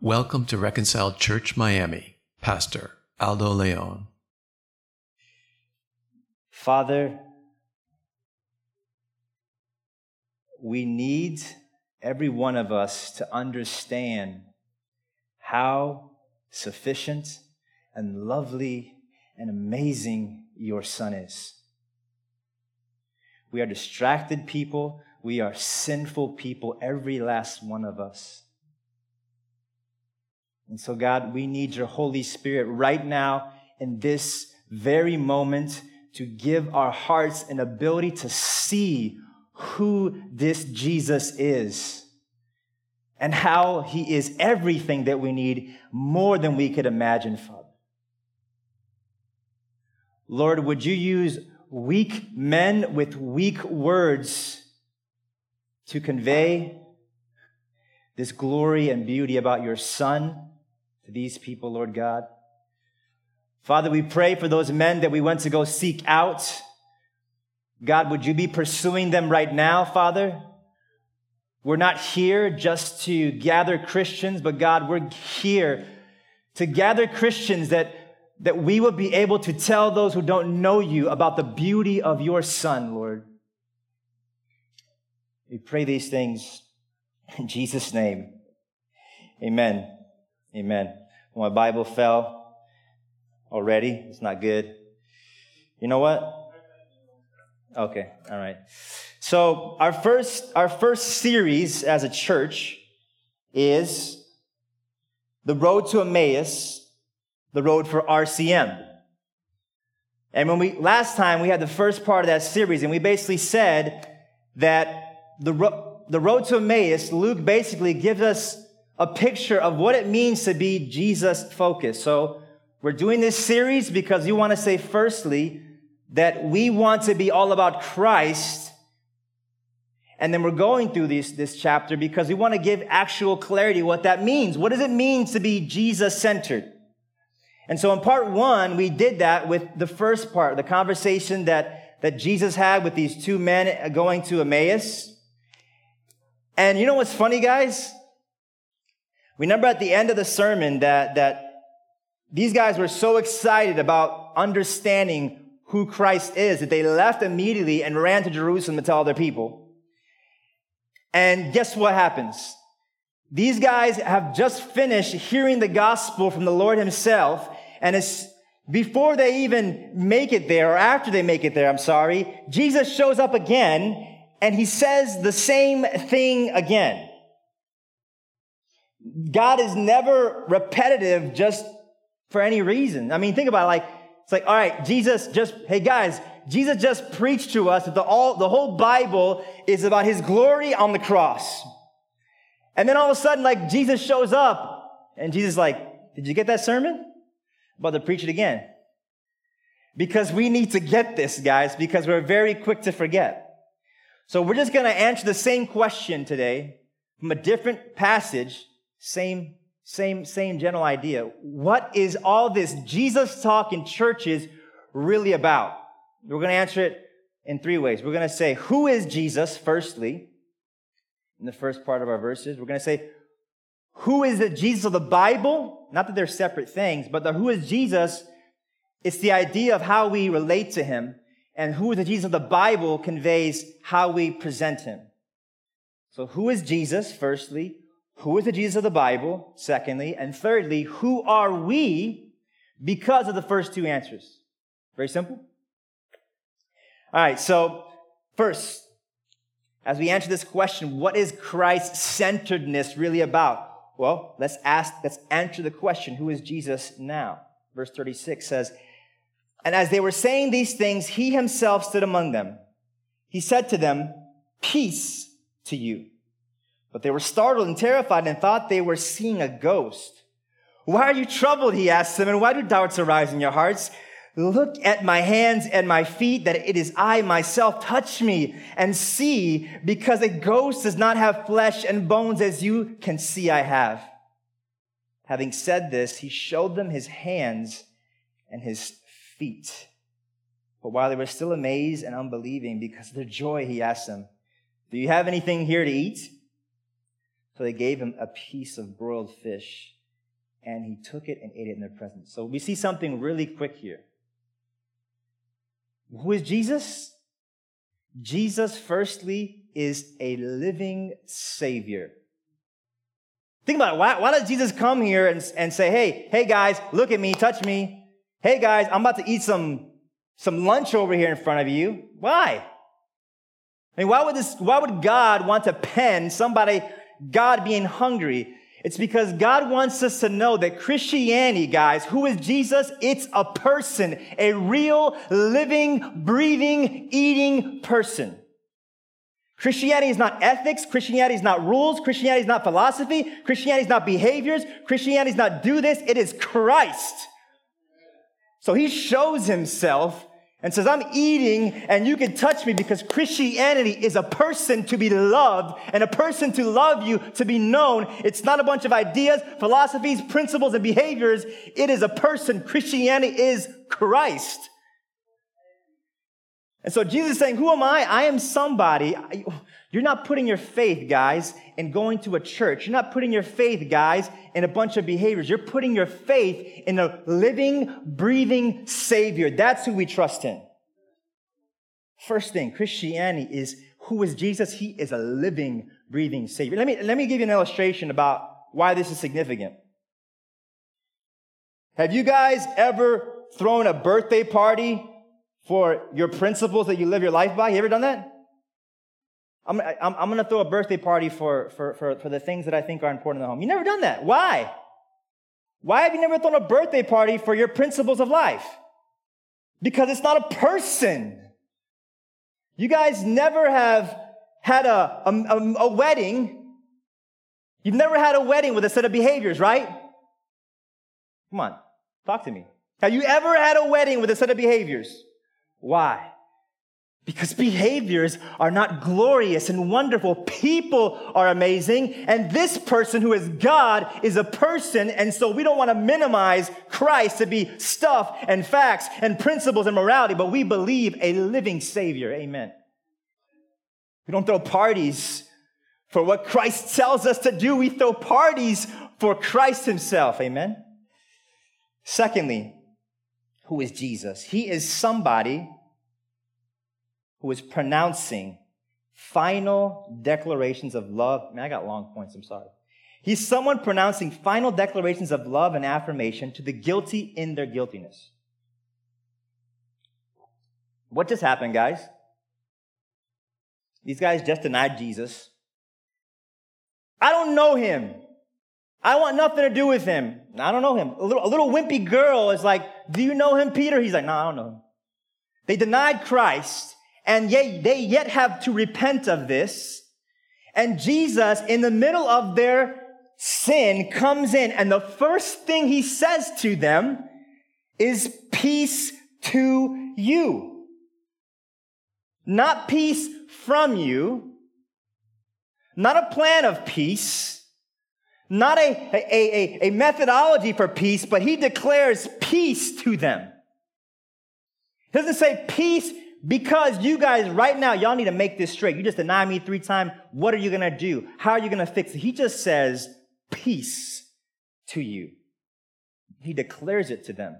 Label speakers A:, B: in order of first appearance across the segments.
A: Welcome to Reconciled Church Miami, Pastor Aldo Leon.
B: Father, we need every one of us to understand how sufficient and lovely and amazing your Son is. We are distracted people. We are sinful people, every last one of us. And so, God, we need your Holy Spirit right now in this very moment to give our hearts an ability to see who this Jesus is and how he is everything that we need, more than we could imagine, Father. Lord, would you use weak men with weak words to convey this glory and beauty about your Son to these people, Lord God? Father, we pray for those men that we went to go seek out. God, would you be pursuing them right now, Father? We're not here just to gather Christians, but God, we're here to gather Christians that we will be able to tell those who don't know you about the beauty of your Son, Lord. We pray these things in Jesus' name. Amen. Amen. My Bible fell already. It's not good. You know what? Okay. All right. So our first series as a church is The Road to Emmaus, the road for RCM. And last time we had the first part of that series, and we basically said that the road to Emmaus, Luke basically gives us a picture of what it means to be Jesus-focused. So we're doing this series because we want to say, firstly, that we want to be all about Christ. And then we're going through this chapter because we want to give actual clarity what that means. What does it mean to be Jesus-centered? And so in part one, we did that with the first part, the conversation that Jesus had with these two men going to Emmaus. And you know what's funny, guys? Remember at the end of the sermon that these guys were so excited about understanding who Christ is that they left immediately and ran to Jerusalem to tell other people. And guess what happens? These guys have just finished hearing the gospel from the Lord himself, and it's before they even make it there, or after they make it there, Jesus shows up again, and he says the same thing again. God is never repetitive just for any reason. I mean, think about it. It's like, all right, Jesus just preached to us that the whole Bible is about his glory on the cross. And then all of a sudden, Jesus shows up, and Jesus is like, did you get that sermon? I'm about to preach it again. Because we need to get this, guys, because we're very quick to forget. So we're just going to answer the same question today from a different passage. Same general idea. What is all this Jesus talk in churches really about? We're going to answer it in three ways. We're going to say, who is Jesus, firstly, in the first part of our verses. We're going to say, who is the Jesus of the Bible? Not that they're separate things, but who is Jesus? It's the idea of how we relate to him. And who is the Jesus of the Bible conveys how we present him. So who is Jesus, firstly? Who is the Jesus of the Bible, secondly? And thirdly, who are we because of the first two answers? Very simple. All right, so first, as we answer this question, what is Christ-centeredness really about? Well, let's answer the question, who is Jesus now? Verse 36 says, and as they were saying these things, he himself stood among them. He said to them, peace to you. But they were startled and terrified and thought they were seeing a ghost. Why are you troubled? He asked them, and why do doubts arise in your hearts? Look at my hands and my feet, that it is I myself. Touch me and see, because a ghost does not have flesh and bones as you can see I have. Having said this, he showed them his hands and his feet. But while they were still amazed and unbelieving because of their joy, he asked them, do you have anything here to eat? So they gave him a piece of broiled fish, and he took it and ate it in their presence. So we see something really quick here. Who is Jesus? Jesus, firstly, is a living Savior. Think about it. Why does Jesus come here and say, hey guys, look at me, touch me. Hey guys, I'm about to eat some lunch over here in front of you. Why? I mean, why would God want to pen somebody, God being hungry? It's because God wants us to know that Christianity, guys, who is Jesus? It's a person, a real, living, breathing, eating person. Christianity is not ethics. Christianity is not rules. Christianity is not philosophy. Christianity is not behaviors. Christianity is not do this. It is Christ. So he shows himself and says, I'm eating and you can touch me, because Christianity is a person to be loved and a person to love you, to be known. It's not a bunch of ideas, philosophies, principles, and behaviors. It is a person. Christianity is Christ. And so Jesus is saying, who am I? I am somebody. You're not putting your faith, guys, in going to a church. You're not putting your faith, guys, in a bunch of behaviors. You're putting your faith in a living, breathing Savior. That's who we trust in. First thing, Christianity is, who is Jesus? He is a living, breathing Savior. Let me give you an illustration about why this is significant. Have you guys ever thrown a birthday party for your principles that you live your life by? You ever done that? I'm going to throw a birthday party for the things that I think are important in the home. You never done that. Why? Why have you never thrown a birthday party for your principles of life? Because it's not a person. You guys never have had a wedding. You've never had a wedding with a set of behaviors, right? Come on, talk to me. Have you ever had a wedding with a set of behaviors? Why? Because behaviors are not glorious and wonderful. People are amazing. And this person who is God is a person. And so we don't want to minimize Christ to be stuff and facts and principles and morality, but we believe a living Savior. Amen. We don't throw parties for what Christ tells us to do. We throw parties for Christ himself. Amen. Secondly, who is Jesus? He is somebody who is pronouncing final declarations of love. Man, I got long points, I'm sorry. He's someone pronouncing final declarations of love and affirmation to the guilty in their guiltiness. What just happened, guys? These guys just denied Jesus. I don't know him. I want nothing to do with him. I don't know him. A little wimpy girl is like, do you know him, Peter? He's like, no, I don't know him. They denied Christ. And yet they yet have to repent of this. And Jesus, in the middle of their sin, comes in. And the first thing he says to them is, peace to you. Not peace from you. Not a plan of peace. Not a methodology for peace, but he declares peace to them. He doesn't say peace because you guys right now, y'all need to make this straight. You just denied me 3 times. What are you going to do? How are you going to fix it? He just says, peace to you. He declares it to them.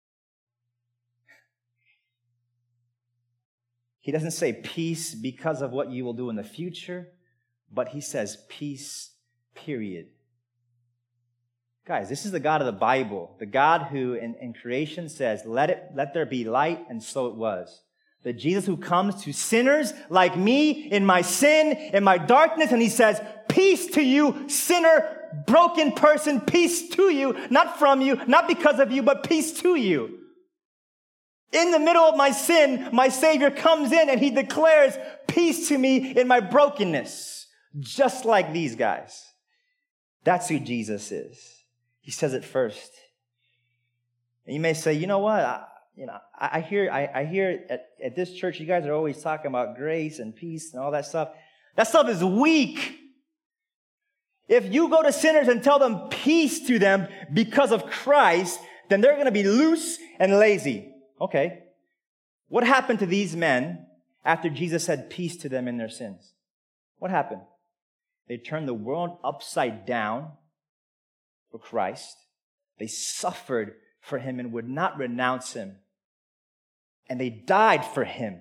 B: He doesn't say peace because of what you will do in the future, but he says peace, period. Guys, this is the God of the Bible, the God who in creation says, let there be light, and so it was. The Jesus who comes to sinners like me in my sin, in my darkness, and he says, peace to you, sinner, broken person, peace to you, not from you, not because of you, but peace to you. In the middle of my sin, my Savior comes in and he declares peace to me in my brokenness, just like these guys. That's who Jesus is. He says it first. And you may say, you know what? I hear at this church, you guys are always talking about grace and peace and all that stuff. That stuff is weak. If you go to sinners and tell them peace to them because of Christ, then they're going to be loose and lazy. Okay. What happened to these men after Jesus said peace to them in their sins? What happened? They turned the world upside down for Christ. They suffered for him and would not renounce him. And they died for him.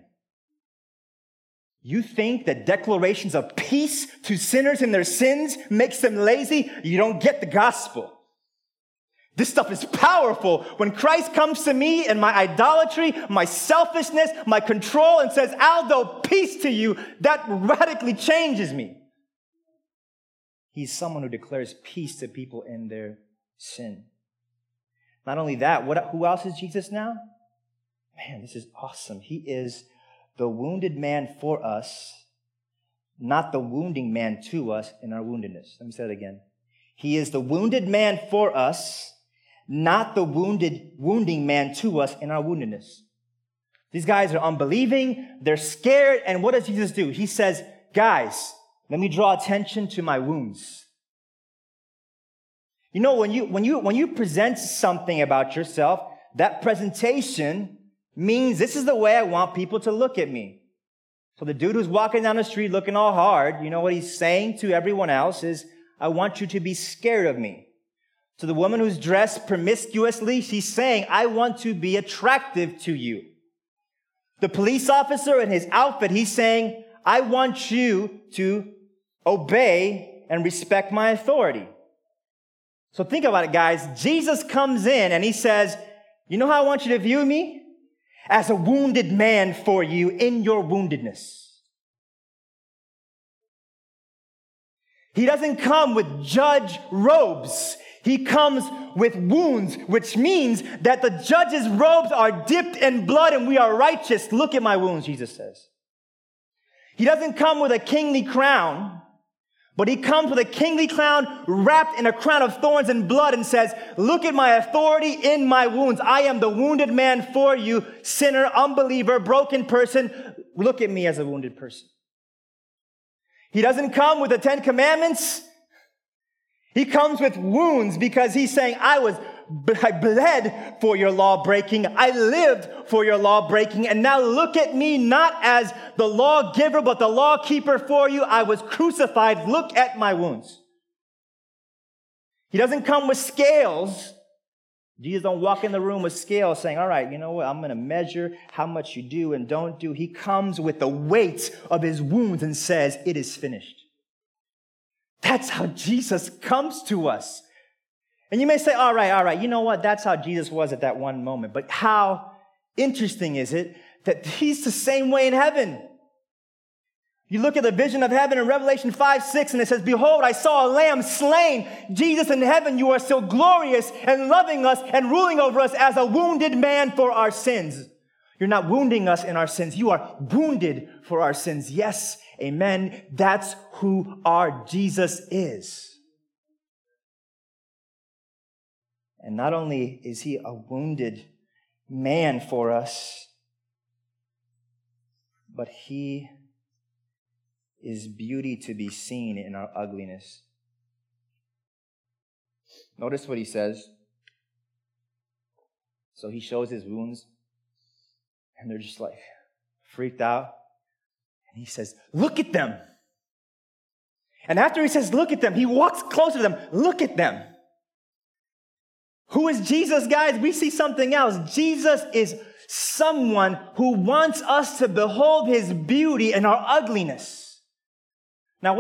B: You think that declarations of peace to sinners in their sins makes them lazy? You don't get the gospel. This stuff is powerful. When Christ comes to me and my idolatry, my selfishness, my control, and says, Aldo, peace to you, that radically changes me. He's someone who declares peace to people in their sin. Not only that, who else is Jesus now? Man, this is awesome. He is the wounded man for us, not the wounding man to us in our woundedness. Let me say that again. He is the wounded man for us, not the wounding man to us in our woundedness. These guys are unbelieving. They're scared. And what does Jesus do? He says, guys, let me draw attention to my wounds. You know, when you present something about yourself, that presentation means this is the way I want people to look at me. So the dude who's walking down the street looking all hard, you know what he's saying to everyone else is, I want you to be scared of me. To the woman who's dressed promiscuously, she's saying, I want to be attractive to you. The police officer in his outfit, he's saying, I want you to obey and respect my authority. So think about it, guys. Jesus comes in and he says, you know how I want you to view me? As a wounded man for you in your woundedness. He doesn't come with judge robes. He comes with wounds, which means that the judge's robes are dipped in blood and we are righteous. Look at my wounds, Jesus says. He doesn't come with a kingly crown, but he comes with a kingly crown wrapped in a crown of thorns and blood and says, look at my authority in my wounds. I am the wounded man for you, sinner, unbeliever, broken person. Look at me as a wounded person. He doesn't come with the 10 Commandments. He comes with wounds because he's saying, I bled for your law breaking. I lived for your law breaking. And now look at me not as the lawgiver, but the law keeper for you. I was crucified. Look at my wounds. He doesn't come with scales. Jesus don't walk in the room with scales saying, all right, you know what? I'm going to measure how much you do and don't do. He comes with the weight of his wounds and says, it is finished. That's how Jesus comes to us. And you may say, all right, you know what? That's how Jesus was at that one moment. But how interesting is it that he's the same way in heaven? You look at the vision of heaven in Revelation 5:6, and it says, behold, I saw a lamb slain. Jesus in heaven, you are so glorious and loving us and ruling over us as a wounded man for our sins. You're not wounding us in our sins. You are wounded for our sins. Yes, amen. That's who our Jesus is. And not only is he a wounded man for us, but he is beauty to be seen in our ugliness. Notice what he says. So he shows his wounds, and they're just like freaked out. And he says, look at them. And after he says, look at them, he walks closer to them. Look at them. Who is Jesus, guys? We see something else. Jesus is someone who wants us to behold his beauty in our ugliness. Now,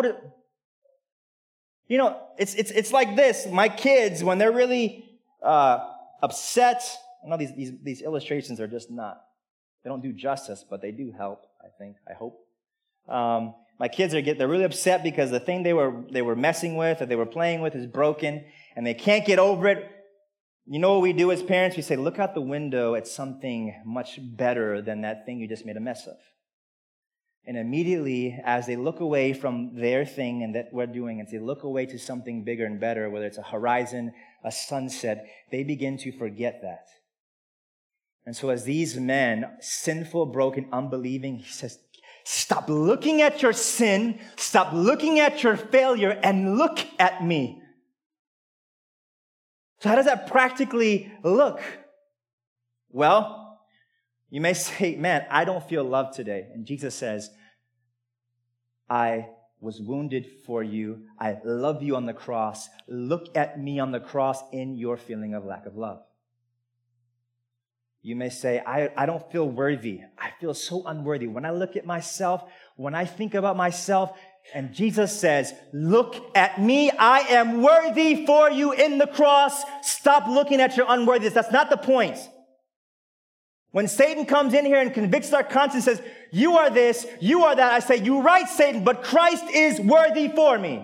B: it's like this. My kids, when they're really upset, I know these illustrations are just not, they don't do justice, but they do help, I hope. My kids they're really upset because the thing they were messing with or they were playing with is broken and they can't get over it. You know what we do as parents? We say, look out the window at something much better than that thing you just made a mess of. And immediately, as they look away from their thing and that we're doing, and they look away to something bigger and better, whether it's a horizon, a sunset, they begin to forget that. And so as these men, sinful, broken, unbelieving, he says, stop looking at your sin, stop looking at your failure, and look at me. So how does that practically look? Well, you may say, man, I don't feel loved today. And Jesus says, I was wounded for you. I love you on the cross. Look at me on the cross in your feeling of lack of love. You may say, I don't feel worthy. I feel so unworthy. When I look at myself, when I think about myself, and Jesus says, look at me. I am worthy for you in the cross. Stop looking at your unworthiness. That's not the point. When Satan comes in here and convicts our conscience and says, you are this, you are that, I say, you're right, Satan, but Christ is worthy for me.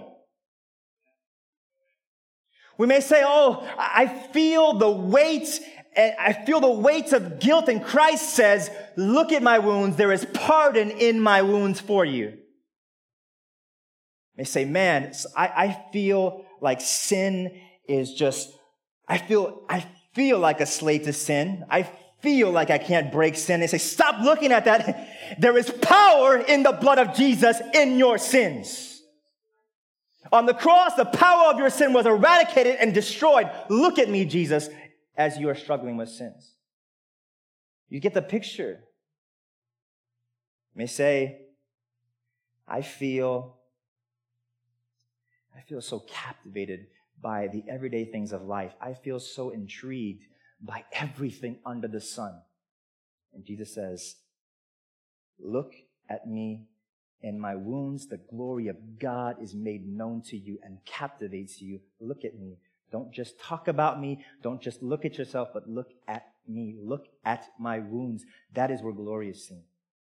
B: We may say, oh, I feel the weight, and I feel the weight of guilt, and Christ says, look at my wounds. There is pardon in my wounds for you. They say, man, I feel like sin is just, I feel like a slave to sin. I feel like I can't break sin. They say, stop looking at that. There is power in the blood of Jesus in your sins. On the cross, the power of your sin was eradicated and destroyed. Look at me, Jesus, as you are struggling with sins. You get the picture. You may say, I feel so captivated by the everyday things of life. I feel so intrigued by everything under the sun. And Jesus says, look at me in my wounds. The glory of God is made known to you and captivates you. Look at me. Don't just talk about me. Don't just look at yourself, but look at me. Look at my wounds. That is where glory is seen.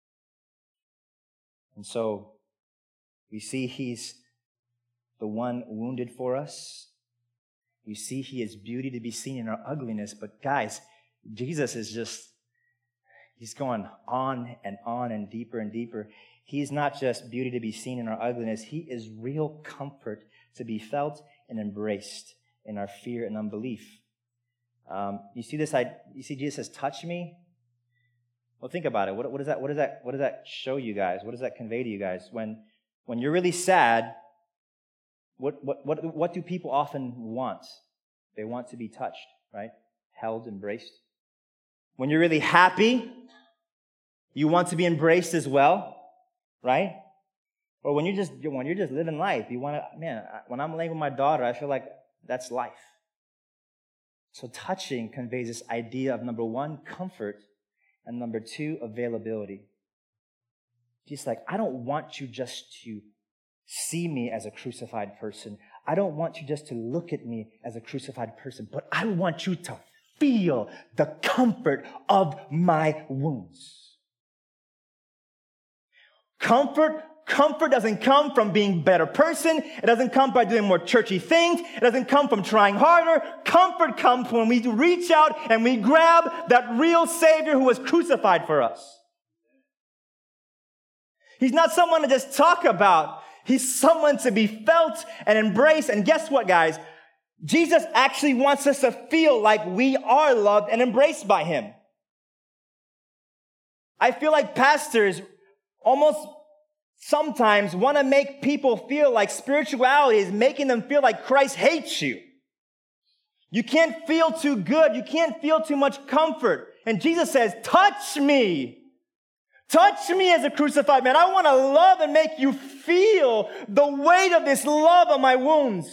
B: And so we see he's the one wounded for us. You see, he is beauty to be seen in our ugliness. But guys, Jesus is he's going on and deeper and deeper. He's not just beauty to be seen in our ugliness. He is real comfort to be felt and embraced in our fear and unbelief. You see Jesus says, touch me? Well, think about it. What does that show you guys? What does that convey to you guys? When you're really sad, what do people often want? They want to be touched, right? Held, embraced. When you're really happy, you want to be embraced as well, right? Or when you're just living life, you want to, when I'm laying with my daughter, I feel like that's life. So touching conveys this idea of, number one, comfort, and number two, availability. Just like, I don't want you just to see me as a crucified person. I don't want you just to look at me as a crucified person, but I want you to feel the comfort of my wounds. Comfort doesn't come from being a better person. It doesn't come by doing more churchy things. It doesn't come from trying harder. Comfort comes when we reach out and we grab that real Savior who was crucified for us. He's not someone to just talk about. He's someone to be felt and embraced. And guess what, guys? Jesus actually wants us to feel like we are loved and embraced by him. I feel like pastors almost sometimes want to make people feel like spirituality is making them feel like Christ hates you. You can't feel too good. You can't feel too much comfort. And Jesus says, touch me. Touch me as a crucified man. I want to love and make you feel the weight of this love on my wounds.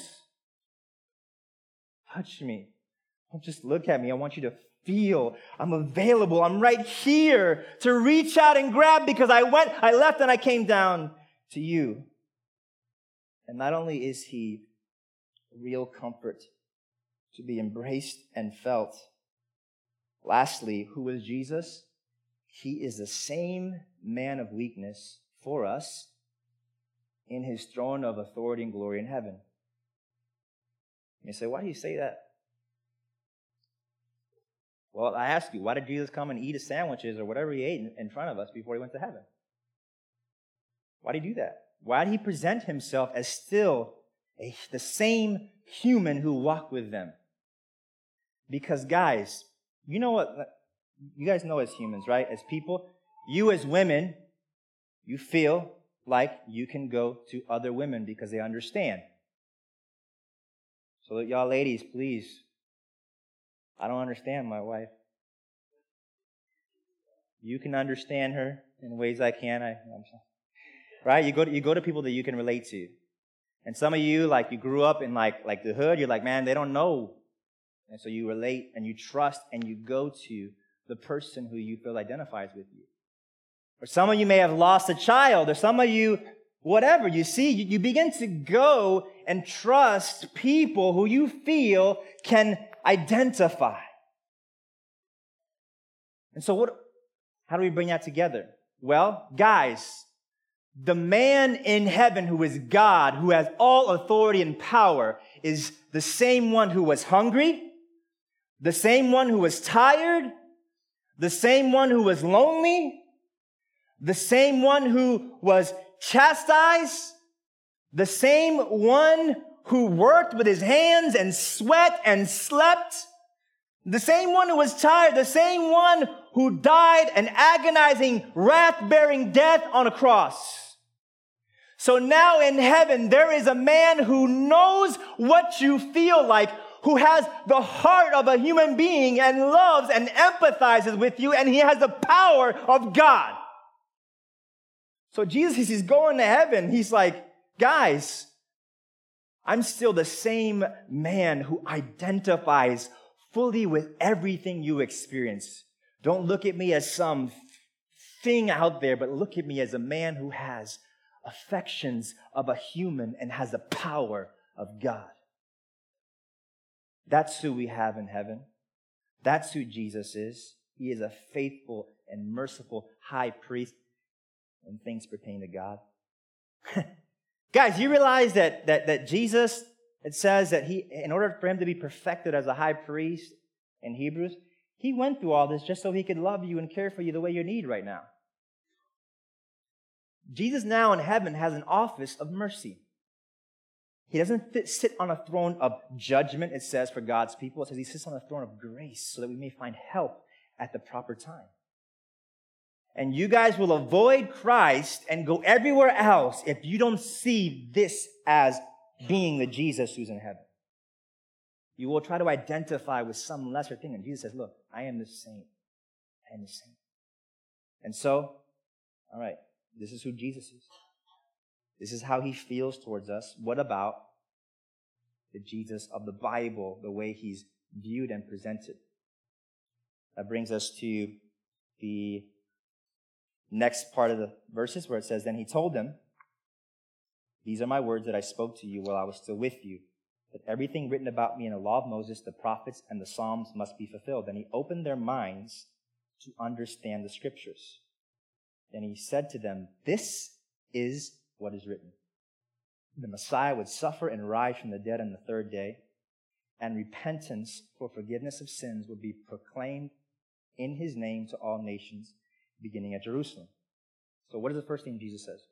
B: Touch me. Don't just look at me. I want you to feel I'm available. I'm right here to reach out and grab because I left and I came down to you. And not only is he real comfort to be embraced and felt. Lastly, who is Jesus? He is the same man of weakness for us in his throne of authority and glory in heaven. You say, why do you say that? Well, I ask you, why did Jesus come and eat his sandwiches or whatever he ate in front of us before he went to heaven? Why did he do that? Why did he present himself as still the same human who walked with them? Because, guys, you know what? You guys know as humans, right? As people, you as women, you feel like you can go to other women because they understand. So y'all ladies, please, I don't understand my wife. You can understand her in ways I can. right? You go to people that you can relate to. And some of you, like, you grew up in like the hood, you're like, man, they don't know. And so you relate and you trust and you go to the person who you feel identifies with you. Or some of you may have lost a child, or some of you, whatever. You see, you begin to go and trust people who you feel can identify. And so how do we bring that together? Well, guys, the man in heaven who is God, who has all authority and power, is the same one who was hungry, the same one who was tired, the same one who was lonely, the same one who was chastised, the same one who worked with his hands and sweat and slept, the same one who was tired, the same one who died an agonizing, wrath-bearing death on a cross. So now in heaven, there is a man who knows what you feel like, who has the heart of a human being and loves and empathizes with you, and he has the power of God. So Jesus, he's going to heaven. He's like, guys, I'm still the same man who identifies fully with everything you experience. Don't look at me as some thing out there, but look at me as a man who has affections of a human and has the power of God. That's who we have in heaven. That's who Jesus is. He is a faithful and merciful high priest when things pertain to God. Guys, you realize that Jesus, it says that in order for him to be perfected as a high priest in Hebrews, he went through all this just so he could love you and care for you the way you need right now. Jesus now in heaven has an office of mercy. He doesn't sit on a throne of judgment, it says, for God's people. It says he sits on a throne of grace so that we may find help at the proper time. And you guys will avoid Christ and go everywhere else if you don't see this as being the Jesus who's in heaven. You will try to identify with some lesser thing. And Jesus says, look, I am the saint. I am the saint. And so, all right, this is who Jesus is. This is how he feels towards us. What about the Jesus of the Bible, the way he's viewed and presented? That brings us to the next part of the verses where it says, then he told them, these are my words that I spoke to you while I was still with you, that everything written about me in the law of Moses, the prophets, and the Psalms must be fulfilled. Then he opened their minds to understand the scriptures. Then he said to them, this is what is written. The Messiah would suffer and rise from the dead on the third day, and repentance for forgiveness of sins would be proclaimed in his name to all nations, beginning at Jerusalem. So what is the first thing Jesus says?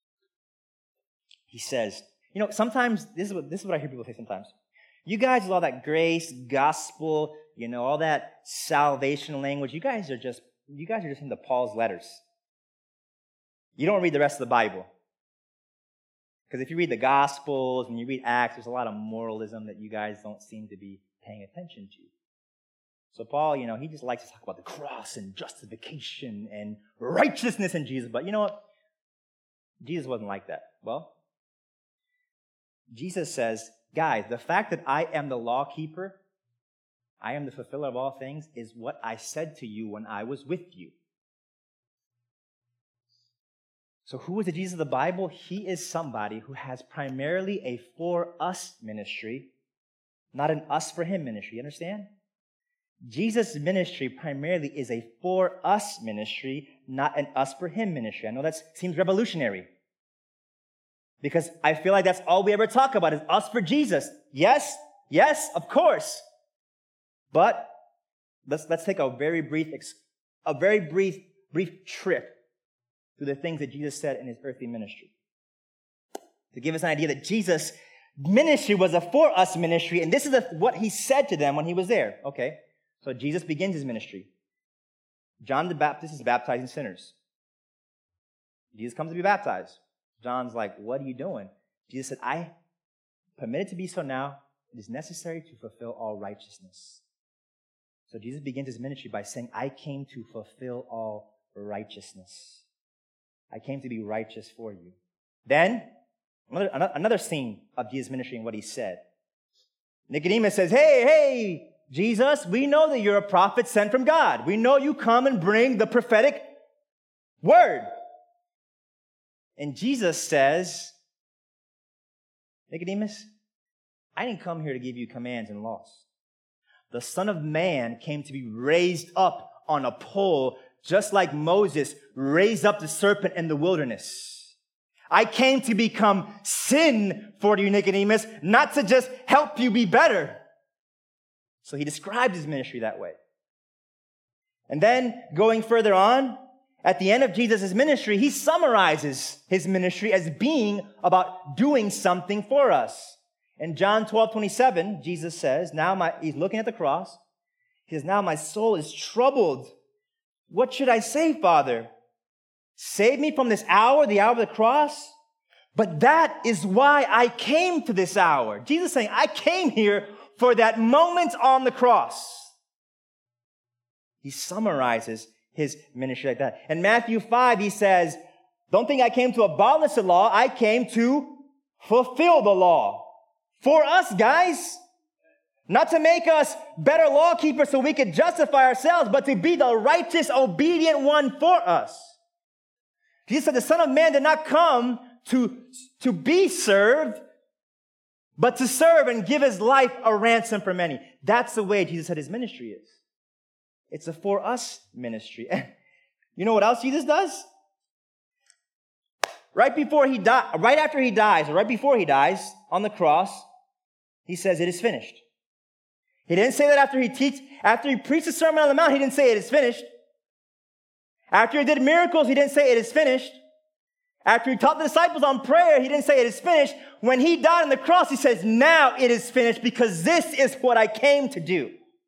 B: He says, sometimes, this is what I hear people say sometimes. You guys with all that grace, gospel, all that salvation language, you guys are just into Paul's letters. You don't read the rest of the Bible. Because if you read the Gospels and you read Acts, there's a lot of moralism that you guys don't seem to be paying attention to. So Paul, he just likes to talk about the cross and justification and righteousness in Jesus. But you know what? Jesus wasn't like that. Well, Jesus says, guys, the fact that I am the law keeper, I am the fulfiller of all things, is what I said to you when I was with you. So who is the Jesus of the Bible? He is somebody who has primarily a for us ministry, not an us for him ministry. You understand? Jesus' ministry primarily is a for us ministry, not an us for him ministry. I know that seems revolutionary, because I feel like that's all we ever talk about is us for Jesus. Yes, of course. But let's take a very brief trip through the things that Jesus said in his earthly ministry, to give us an idea that Jesus' ministry was a for us ministry, and this is what he said to them when he was there. Okay, so Jesus begins his ministry. John the Baptist is baptizing sinners. Jesus comes to be baptized. John's like, what are you doing? Jesus said, I permit it to be so now. It is necessary to fulfill all righteousness. So Jesus begins his ministry by saying, I came to fulfill all righteousness. I came to be righteous for you. Then, another scene of Jesus' ministry and what he said. Nicodemus says, hey, Jesus, we know that you're a prophet sent from God. We know you come and bring the prophetic word. And Jesus says, Nicodemus, I didn't come here to give you commands and laws. The Son of Man came to be raised up on a pole, just like Moses raised up the serpent in the wilderness. I came to become sin for you, Nicodemus, not to just help you be better. So he described his ministry that way. And then going further on, at the end of Jesus' ministry, he summarizes his ministry as being about doing something for us. In John 12:27, Jesus says, he's looking at the cross. He says, now my soul is troubled. What should I say, Father? Save me from this hour, the hour of the cross? But that is why I came to this hour. Jesus is saying, I came here for that moment on the cross. He summarizes his ministry like that. In Matthew 5, he says, don't think I came to abolish the law. I came to fulfill the law. For us, guys. Not to make us better law keepers so we could justify ourselves, but to be the righteous, obedient one for us. Jesus said the Son of Man did not come to be served, but to serve and give his life a ransom for many. That's the way Jesus said his ministry is. It's a for us ministry. And you know what else Jesus does? Right after he dies on the cross, he says, it is finished. He didn't say that after he preached the Sermon on the Mount, he didn't say it is finished. After he did miracles, he didn't say it is finished. After he taught the disciples on prayer, he didn't say it is finished. When he died on the cross, he says, now it is finished because this is what I came to do.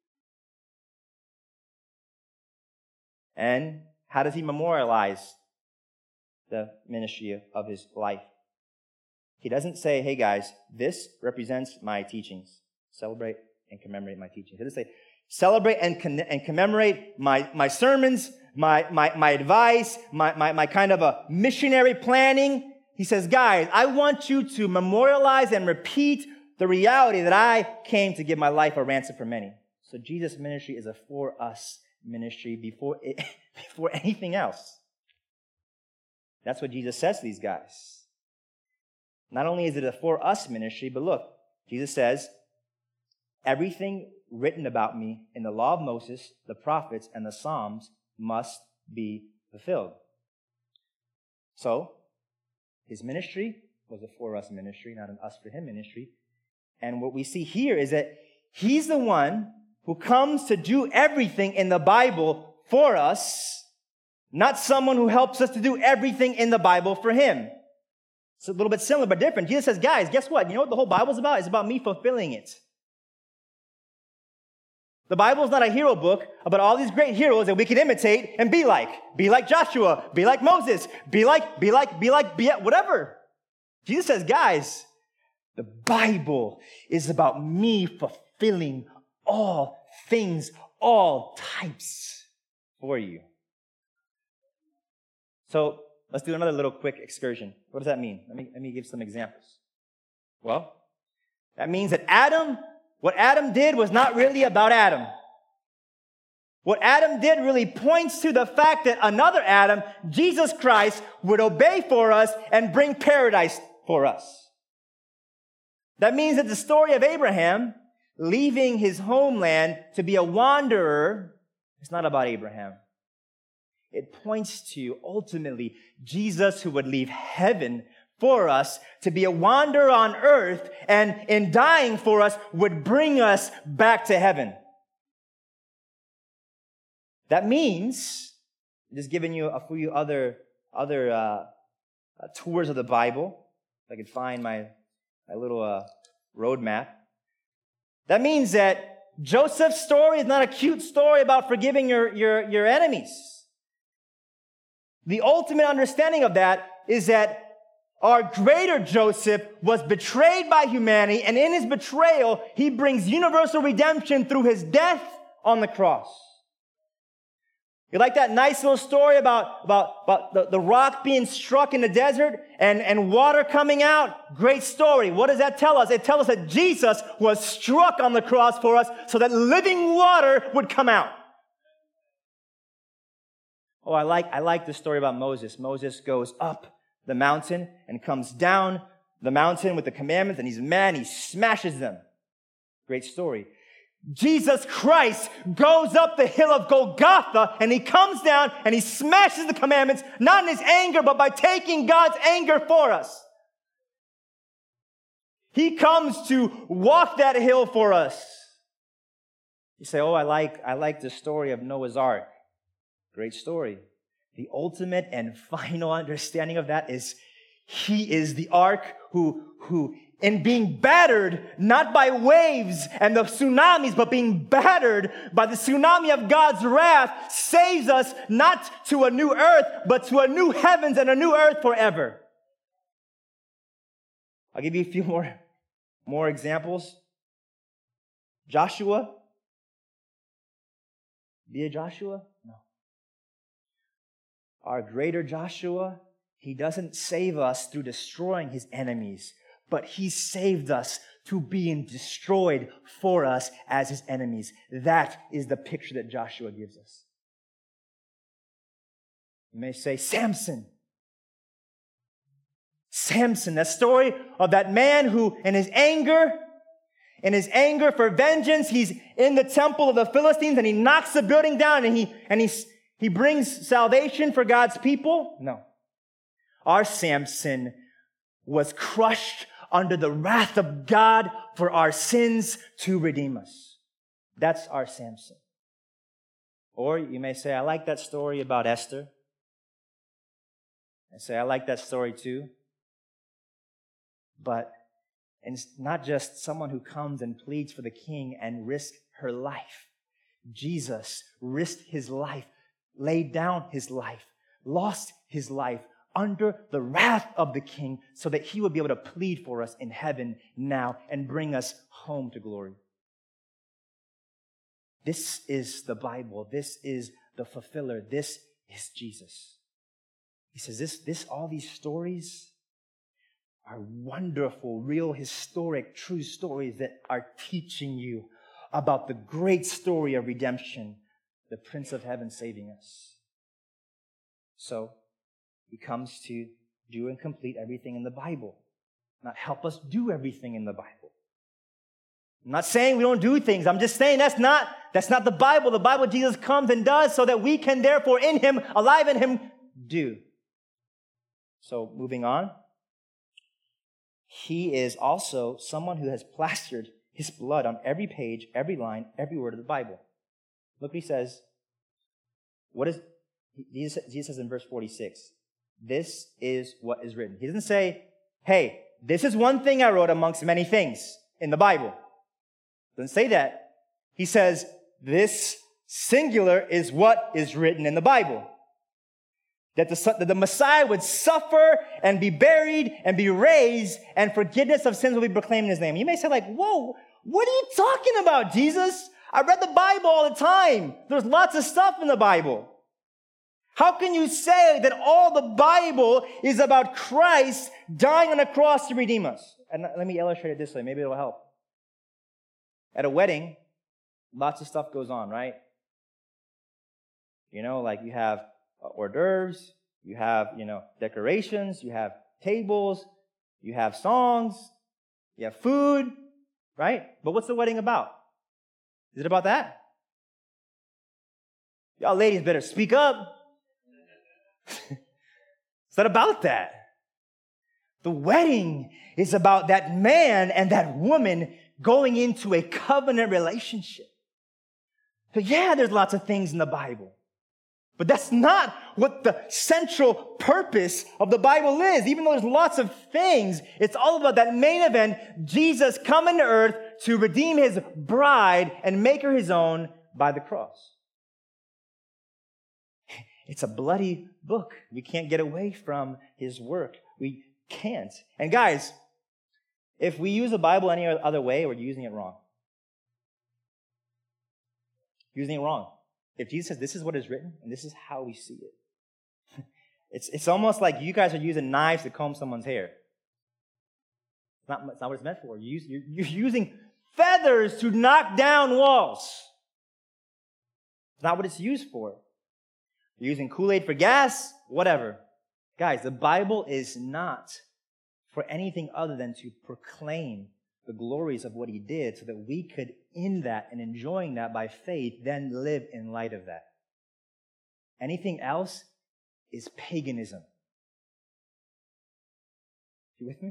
B: And how does he memorialize the ministry of his life? He doesn't say, hey guys, this represents my teachings. Celebrate and commemorate my teachings. He doesn't say, celebrate and commemorate my sermons, my advice, my kind of a missionary planning. He says, guys, I want you to memorialize and repeat the reality that I came to give my life a ransom for many. So Jesus' ministry is a for us ministry before anything else. That's what Jesus says to these guys. Not only is it a for us ministry, but look, Jesus says, everything written about me in the law of Moses, the prophets, and the Psalms must be fulfilled. So, his ministry was a for us ministry, not an us for him ministry. And what we see here is that he's the one who comes to do everything in the Bible for us, not someone who helps us to do everything in the Bible for him. It's a little bit similar but different. Jesus says, guys, guess what? You know what the whole Bible's about? It's about me fulfilling it. The Bible is not a hero book about all these great heroes that we can imitate and be like. Be like Joshua. Be like Moses. Be like, whatever. Jesus says, guys, the Bible is about me fulfilling all things, all types for you. So let's do another little quick excursion. What does that mean? Let me give some examples. Well, that means that what Adam did was not really about Adam. What Adam did really points to the fact that another Adam, Jesus Christ, would obey for us and bring paradise for us. That means that the story of Abraham leaving his homeland to be a wanderer is not about Abraham. It points to, ultimately, Jesus who would leave heaven for us to be a wanderer on earth, and in dying for us would bring us back to heaven. That means, just giving you a few other tours of the Bible, if I could find my little roadmap. That means that Joseph's story is not a cute story about forgiving your enemies. The ultimate understanding of that is that our greater Joseph was betrayed by humanity, and in his betrayal, he brings universal redemption through his death on the cross. You like that nice little story about the rock being struck in the desert and water coming out? Great story. What does that tell us? It tells us that Jesus was struck on the cross for us so that living water would come out. Oh, I like the story about Moses. Moses goes up the mountain and comes down the mountain with the commandments, and he's mad, and he smashes them. Great story. Jesus Christ goes up the hill of Golgotha, and he comes down and he smashes the commandments, not in his anger, but by taking God's anger for us. He comes to walk that hill for us. You say, oh, I like the story of Noah's Ark. Great story. The ultimate and final understanding of that is he is the ark who in being battered, not by waves and the tsunamis, but being battered by the tsunami of God's wrath, saves us not to a new earth, but to a new heavens and a new earth forever. I'll give you a few more examples. Joshua. Be a Joshua? No. Our greater Joshua, he doesn't save us through destroying his enemies, but he saved us to being destroyed for us as his enemies. That is the picture that Joshua gives us. You may say, Samson. Samson, that story of that man who, in his anger for vengeance, he's in the temple of the Philistines and he knocks the building down and he brings salvation for God's people. No. Our Samson was crushed under the wrath of God for our sins to redeem us. That's our Samson. Or you may say, I like that story about Esther. I say, I like that story too. But it's not just someone who comes and pleads for the king and risks her life. Jesus risked his life, laid down his life, lost his life under the wrath of the king so that he would be able to plead for us in heaven now and bring us home to glory. This is the Bible. This is the fulfiller. This is Jesus. He says, all these stories are wonderful, real, historic, true stories that are teaching you about the great story of redemption, the Prince of Heaven saving us. So, he comes to do and complete everything in the Bible, not help us do everything in the Bible. I'm not saying we don't do things. I'm just saying that's not the Bible. The Bible, Jesus comes and does so that we can therefore in him, alive in him, do. So, moving on. He is also someone who has plastered his blood on every page, every line, every word of the Bible. Look what he says. Jesus says in verse 46, this is what is written. He doesn't say, hey, this is one thing I wrote amongst many things in the Bible. Doesn't say that. He says, this singular is what is written in the Bible. That the Messiah would suffer and be buried and be raised, and forgiveness of sins will be proclaimed in his name. You may say like, whoa, what are you talking about, Jesus? I read the Bible all the time. There's lots of stuff in the Bible. How can you say that all the Bible is about Christ dying on a cross to redeem us? And let me illustrate it this way. Maybe it'll help. At a wedding, lots of stuff goes on, right? You know, like you have hors d'oeuvres, you have, decorations, you have tables, you have songs, you have food, right? But what's the wedding about? Is it about that? Y'all ladies better speak up. It's not about that. The wedding is about that man and that woman going into a covenant relationship. So yeah, there's lots of things in the Bible. But that's not what the central purpose of the Bible is. Even though there's lots of things, it's all about that main event, Jesus coming to earth to redeem his bride and make her his own by the cross. It's a bloody book. We can't get away from his work. We can't. And guys, if we use the Bible any other way, we're using it wrong. Using it wrong. if Jesus says this is what is written and this is how we see it, it's almost like you guys are using knives to comb someone's hair. It's not what it's meant for. You're using feathers to knock down walls. It's not what it's used for. You're using Kool-Aid for gas, whatever. Guys, the Bible is not for anything other than to proclaim the glories of what he did so that we could, in that and enjoying that by faith, then live in light of that. Anything else is paganism. You with me?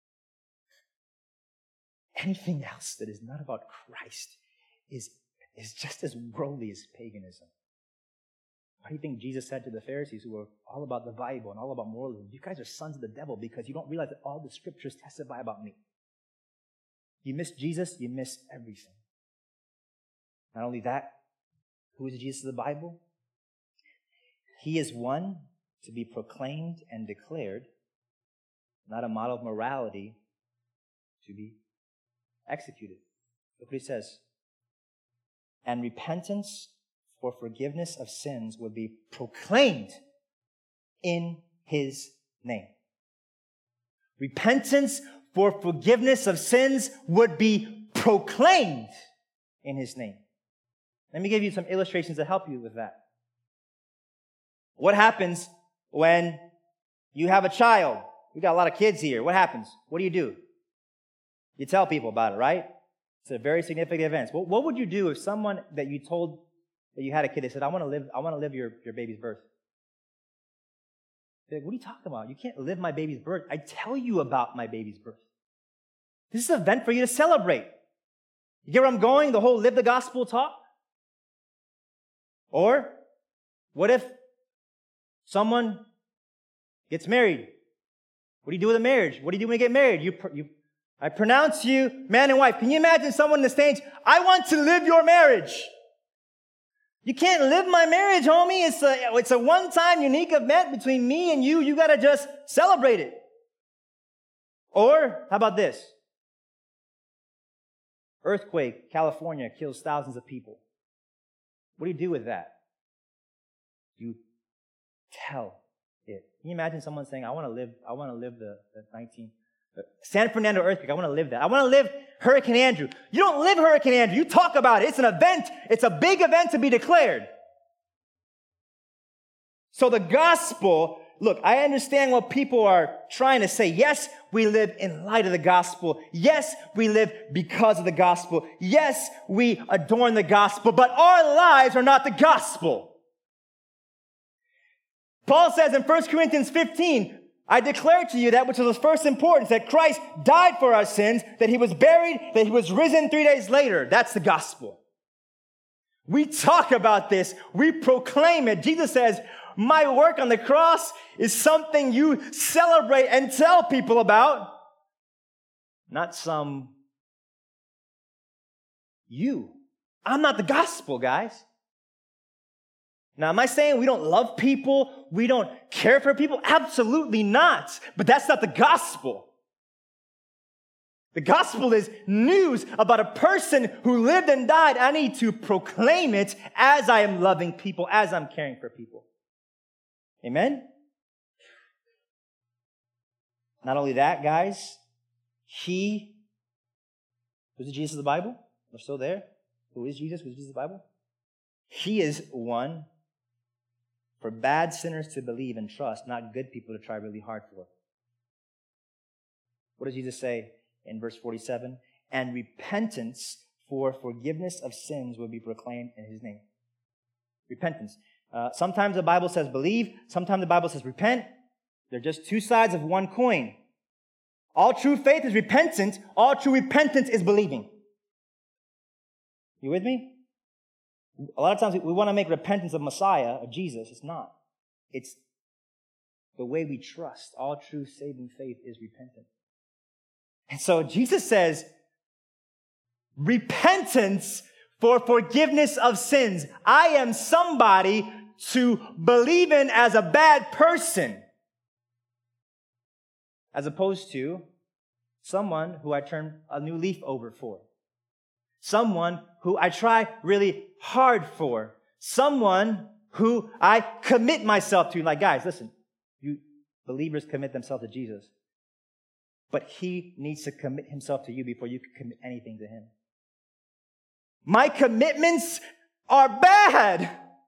B: Anything else that is not about Christ is just as worldly as paganism. Why do you think Jesus said to the Pharisees who were all about the Bible and all about moralism, you guys are sons of the devil because you don't realize that all the scriptures testify about me. You miss Jesus, you miss everything. Not only that, who is Jesus of the Bible? He is one to be proclaimed and declared, not a model of morality to be executed. Look what he says. And repentance for forgiveness of sins would be proclaimed in his name. Repentance for forgiveness of sins would be proclaimed in his name. Let me give you some illustrations to help you with that. What happens when you have a child? We got a lot of kids here. What happens? What do? You tell people about it, right? It's a very significant event. What would you do if someone that you told that you had a kid, they said, I want to live your baby's birth? They're like, what are you talking about? You can't live my baby's birth. I tell you about my baby's birth. This is an event for you to celebrate. You get where I'm going? The whole live the gospel talk? Or what if someone gets married? What do you do with a marriage? What do you do when you get married? I pronounce you man and wife. Can you imagine someone on the stage? I want to live your marriage. You can't live my marriage, homie. It's a one-time unique event between me and you. You got to just celebrate it. Or how about this? Earthquake, California, kills thousands of people. What do you do with that? You tell it. Can you imagine someone saying, I want to live the San Fernando earthquake. I want to live that. I want to live Hurricane Andrew. You don't live Hurricane Andrew. You talk about it. It's an event. It's a big event to be declared. So the gospel, look, I understand what people are trying to say. Yes, we live in light of the gospel. Yes, we live because of the gospel. Yes, we adorn the gospel, but our lives are not the gospel. Paul says in 1 Corinthians 15, I declare to you that which is of first importance, that Christ died for our sins, that he was buried, that he was risen 3 days later. That's the gospel. We talk about this. We proclaim it. Jesus says, my work on the cross is something you celebrate and tell people about, not some you. I'm not the gospel, guys. Now, am I saying we don't love people? We don't care for people? Absolutely not. But that's not the gospel. The gospel is news about a person who lived and died. I need to proclaim it as I am loving people, as I'm caring for people. Amen? Not only that, guys, who's the Jesus of the Bible? We're still there. Who is Jesus? Who's Jesus of the Bible? He is one for bad sinners to believe and trust, not good people to try really hard for. What does Jesus say in verse 47? And repentance for forgiveness of sins will be proclaimed in his name. Repentance. Sometimes the Bible says believe. Sometimes the Bible says repent. They're just two sides of one coin. All true faith is repentant. All true repentance is believing. You with me? A lot of times we want to make repentance of Messiah, of Jesus. It's not. It's the way we trust. All true saving faith is repentant. And so Jesus says, repentance for forgiveness of sins. I am somebody to believe in as a bad person, as opposed to someone who I turn a new leaf over for. Someone who I try really hard for. someone who I commit myself to. Like, guys, listen, you believers commit themselves to Jesus. But he needs to commit himself to you before you can commit anything to him. My commitments are bad.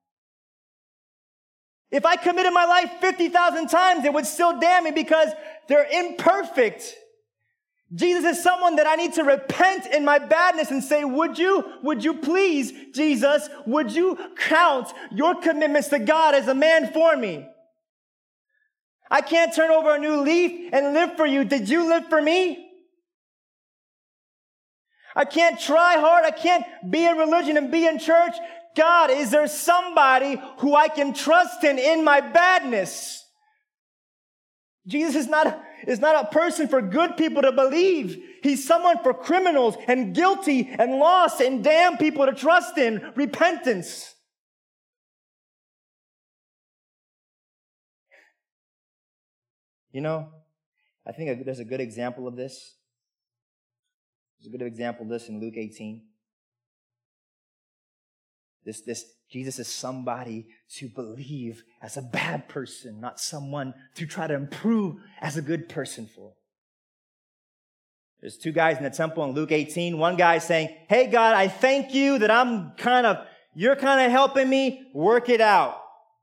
B: If I committed my life 50,000 times, it would still damn me because they're imperfect. Jesus is someone that I need to repent in my badness and say, would you please, Jesus, would you count your commitments to God as a man for me? I can't turn over a new leaf and live for you. Did you live for me? I can't try hard. I can't be in religion and be in church. God, is there somebody who I can trust in my badness? Jesus is not a person for good people to believe. He's someone for criminals and guilty and lost and damned people to trust in. Repentance. You know, I think there's a good example of this. There's a good example of this in Luke 18. This Jesus is somebody to believe as a bad person, not someone to try to improve as a good person for. There's two guys in the temple in Luke 18. One guy saying, hey, God, I thank you that you're kind of helping me work it out.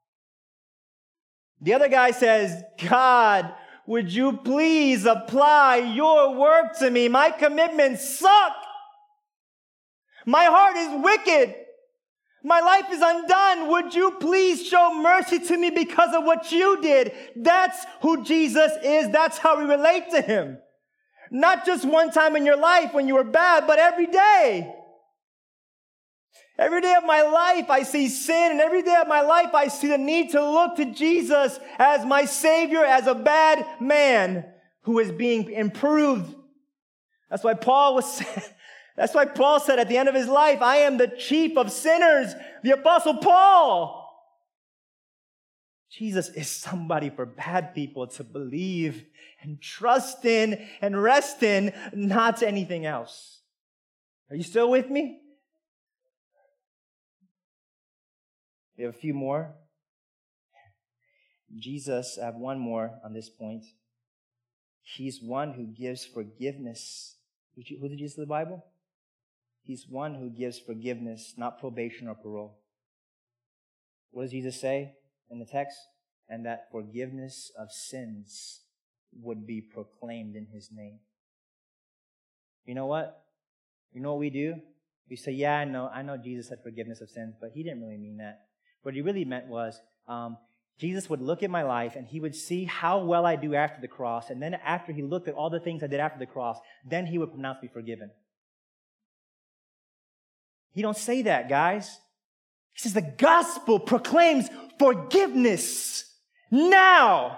B: The other guy says, God, would you please apply your work to me? My commitments suck. My heart is wicked. My life is undone. Would you please show mercy to me because of what you did? That's who Jesus is. That's how we relate to him. Not just one time in your life when you were bad, but every day. Every day of my life, I see sin, and every day of my life, I see the need to look to Jesus as my Savior, as a bad man who is being improved. That's why Paul said at the end of his life, I am the chief of sinners, the Apostle Paul. Jesus is somebody for bad people to believe and trust in and rest in, not anything else. Are you still with me? We have a few more. Jesus, I have one more on this point. He's one who gives forgiveness. Who did Jesus in the Bible? He's one who gives forgiveness, not probation or parole. What does Jesus say in the text? And that forgiveness of sins would be proclaimed in his name. You know what? You know what we do? We say, yeah, I know Jesus said forgiveness of sins, but he didn't really mean that. What he really meant was, Jesus would look at my life and he would see how well I do after the cross. And then after he looked at all the things I did after the cross, then he would pronounce me forgiven. He don't say that, guys. He says the gospel proclaims forgiveness now.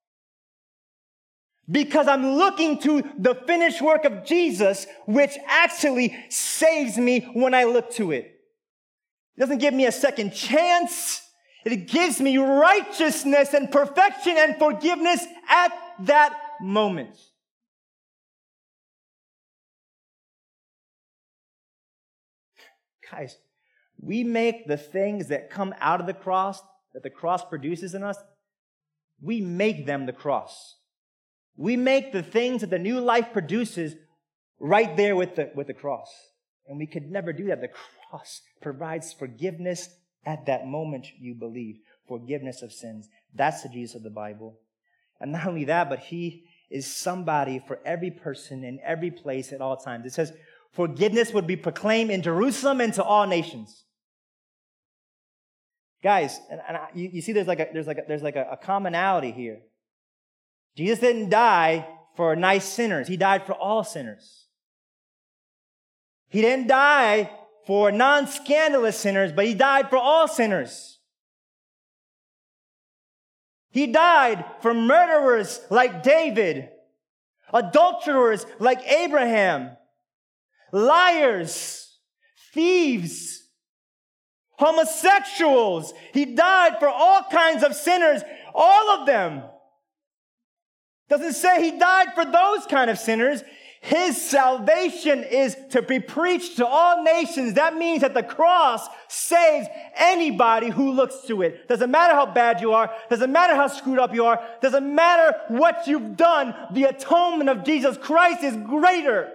B: Because I'm looking to the finished work of Jesus, which actually saves me when I look to it. It doesn't give me a second chance. It gives me righteousness and perfection and forgiveness at that moment. Guys, we make the things that come out of the cross, that the cross produces in us, we make them the cross. We make the things that the new life produces right there with the cross. And we could never do that. The cross provides forgiveness at that moment you believe. Forgiveness of sins. That's the Jesus of the Bible. And not only that, but he is somebody for every person in every place at all times. It says, forgiveness would be proclaimed in Jerusalem and to all nations. Guys, you see there's like a commonality here. Jesus didn't die for nice sinners. He died for all sinners. He didn't die for non-scandalous sinners, but he died for all sinners. He died for murderers like David, adulterers like Abraham, liars, thieves, homosexuals. He died for all kinds of sinners, all of them. Doesn't say he died for those kind of sinners. His salvation is to be preached to all nations. That means that the cross saves anybody who looks to it. Doesn't matter how bad you are. Doesn't matter how screwed up you are. Doesn't matter what you've done. The atonement of Jesus Christ is greater.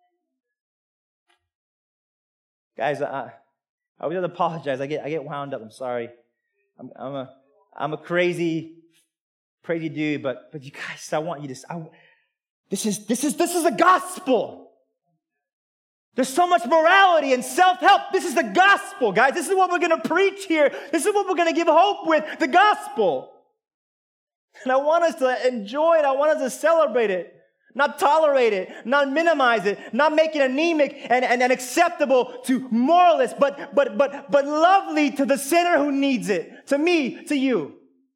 B: Guys, I would just apologize. I get wound up. I'm sorry. I'm a crazy dude, but you guys, I want you to. This is the gospel. There's so much morality and self-help. This is the gospel, guys. This is what we're going to preach here. This is what we're going to give hope with, the gospel. And I want us to enjoy it. I want us to celebrate it, not tolerate it, not minimize it, not make it anemic and acceptable to moralists, but lovely to the sinner who needs it, to me, to you.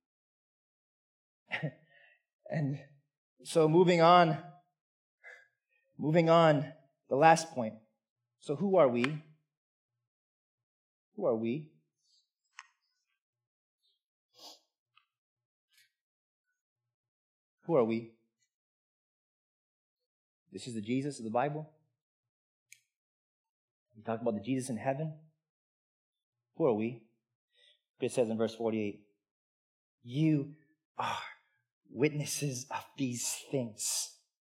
B: And so moving on, the last point. So who are we? Who are we? Who are we? This is the Jesus of the Bible. We talk about the Jesus in heaven. Who are we? It says in verse 48, you are witnesses of these things.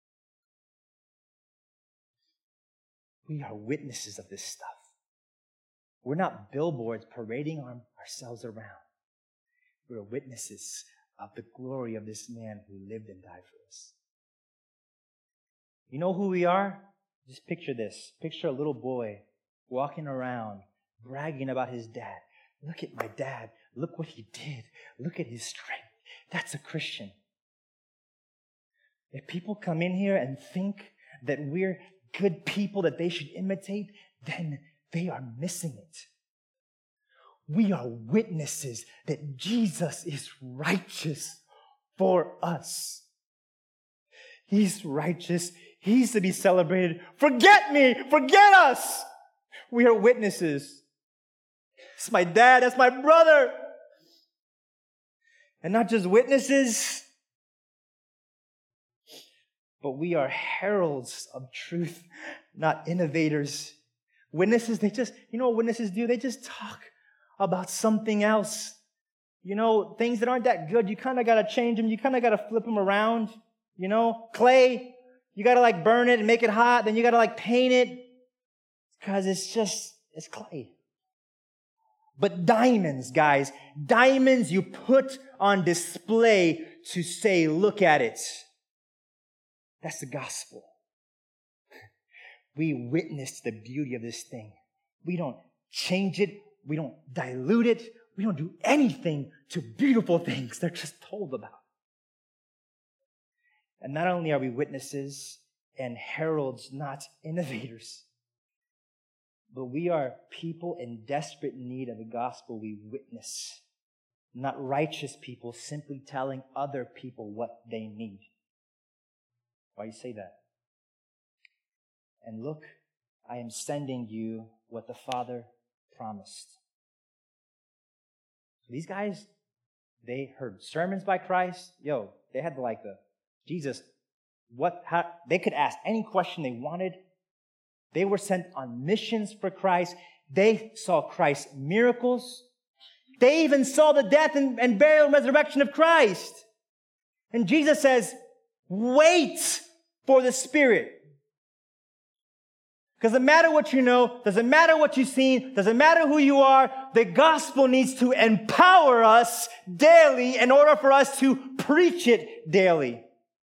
B: We are witnesses of this stuff. We're not billboards parading ourselves around. We're witnesses of the glory of this man who lived and died for us. You know who we are? Just picture this. Picture a little boy walking around, bragging about his dad. Look at my dad. Look what he did. Look at his strength. That's a Christian. If people come in here and think that we're good people that they should imitate, then they are missing it. We are witnesses that Jesus is righteous for us. He's righteous. He's to be celebrated. Forget me. Forget us. We are witnesses. That's my dad. That's my brother. And not just witnesses, but we are heralds of truth, not innovators. Witnesses, you know what witnesses do? They just talk about something else. You know, things that aren't that good, you kind of got to change them. You kind of got to flip them around. You know, clay, you got to burn it and make it hot. Then you got to paint it because it's clay. But diamonds, guys, diamonds you put on display to say, look at it. That's the gospel. We witness the beauty of this thing. We don't change it. We don't dilute it. We don't do anything to beautiful things they're just told about. And not only are we witnesses and heralds, not innovators, but we are people in desperate need of the gospel we witness, not righteous people simply telling other people what they need. Why do you say that? And look, I am sending you what the Father promised. These guys, they heard sermons by Christ. They had Jesus, they could ask any question they wanted. They were sent on missions for Christ. They saw Christ's miracles. They even saw the death and burial and resurrection of Christ. And Jesus says, wait for the Spirit. Doesn't matter what you know, doesn't matter what you've seen, doesn't matter who you are, the gospel needs to empower us daily in order for us to preach it daily.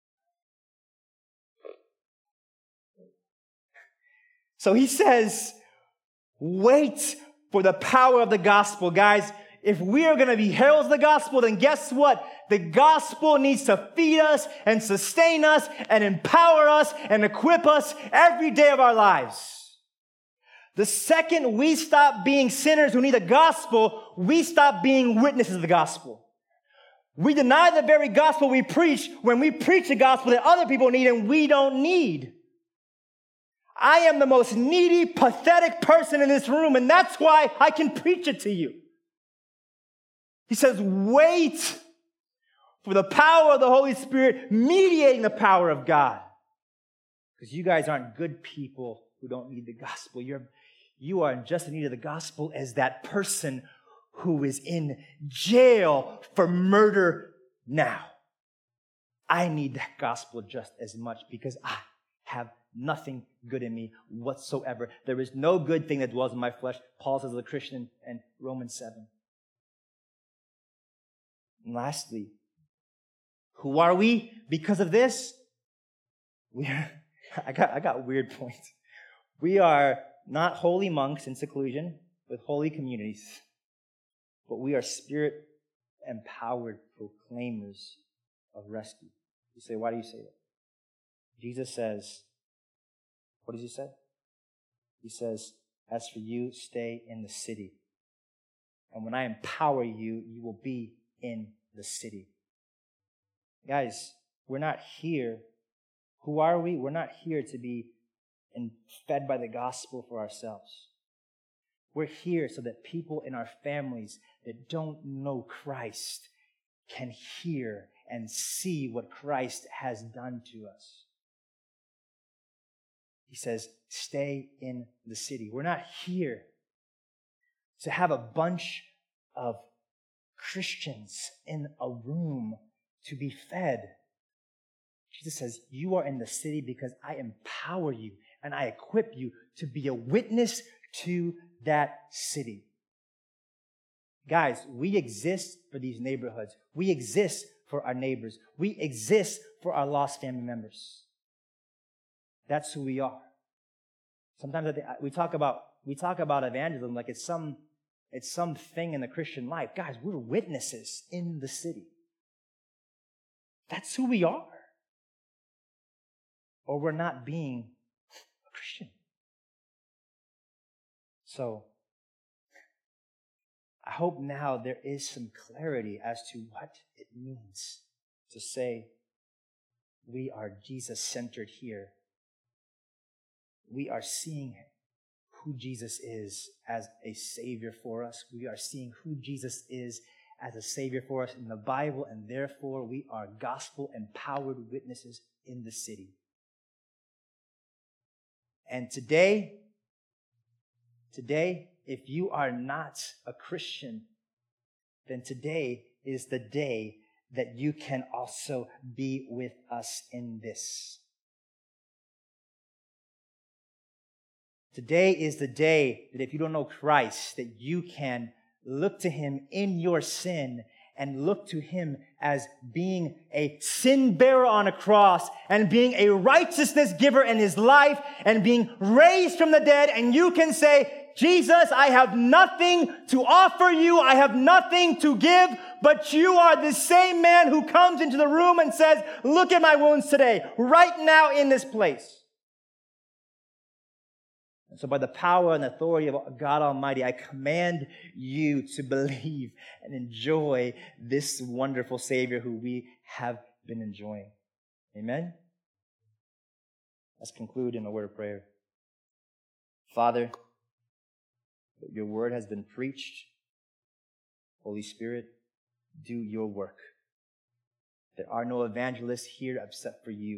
B: So he says, wait for the power of the gospel. Guys, if we are going to be heralds of the gospel, then guess what? The gospel needs to feed us and sustain us and empower us and equip us every day of our lives. The second we stop being sinners who need the gospel, we stop being witnesses of the gospel. We deny the very gospel we preach when we preach the gospel that other people need and we don't need. I am the most needy, pathetic person in this room, and that's why I can preach it to you. He says, wait for the power of the Holy Spirit mediating the power of God. Because you guys aren't good people who don't need the gospel. You are just in need of the gospel as that person who is in jail for murder now. I need that gospel just as much because I have nothing good in me whatsoever. There is no good thing that dwells in my flesh, Paul says as a Christian in Romans 7. And lastly, who are we because of this? I got weird points. We are not holy monks in seclusion with holy communities, but we are spirit-empowered proclaimers of rescue. You say, why do you say that? Jesus says, what does he say? He says, as for you, stay in the city. And when I empower you, you will be in the city. Guys, we're not here. Who are we? We're not here to be fed by the gospel for ourselves. We're here so that people in our families that don't know Christ can hear and see what Christ has done to us. He says, stay in the city. We're not here to have a bunch of Christians in a room to be fed. Jesus says, you are in the city because I empower you and I equip you to be a witness to that city. Guys, we exist for these neighborhoods. We exist for our neighbors. We exist for our lost family members. That's who we are. Sometimes we talk about evangelism like it's some thing in the Christian life. Guys, we're witnesses in the city. That's who we are. Or we're not being a Christian. So, I hope now there is some clarity as to what it means to say we are Jesus-centered here. We are seeing who Jesus is as a Savior for us. We are seeing who Jesus is as a Savior for us in the Bible, and therefore we are gospel-empowered witnesses in the city. And today, if you are not a Christian, then today is the day that you can also be with us in this. Today is the day that if you don't know Christ, that you can look to Him in your sin and look to Him as being a sin bearer on a cross and being a righteousness giver in His life and being raised from the dead. And you can say, Jesus, I have nothing to offer you. I have nothing to give, but you are the same man who comes into the room and says, look at my wounds today, right now in this place. And so by the power and authority of God Almighty, I command you to believe and enjoy this wonderful Savior who we have been enjoying. Amen? Let's conclude in a word of prayer. Father, your word has been preached. Holy Spirit, do your work. There are no evangelists here except for you.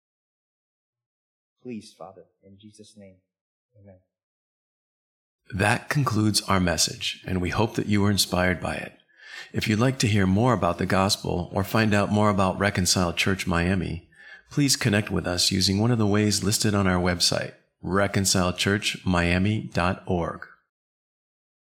B: Please, Father, in Jesus' name. Amen.
A: That concludes our message, and we hope that you were inspired by it. If you'd like to hear more about the gospel or find out more about Reconcile Church Miami, please connect with us using one of the ways listed on our website, reconcilechurchmiami.org.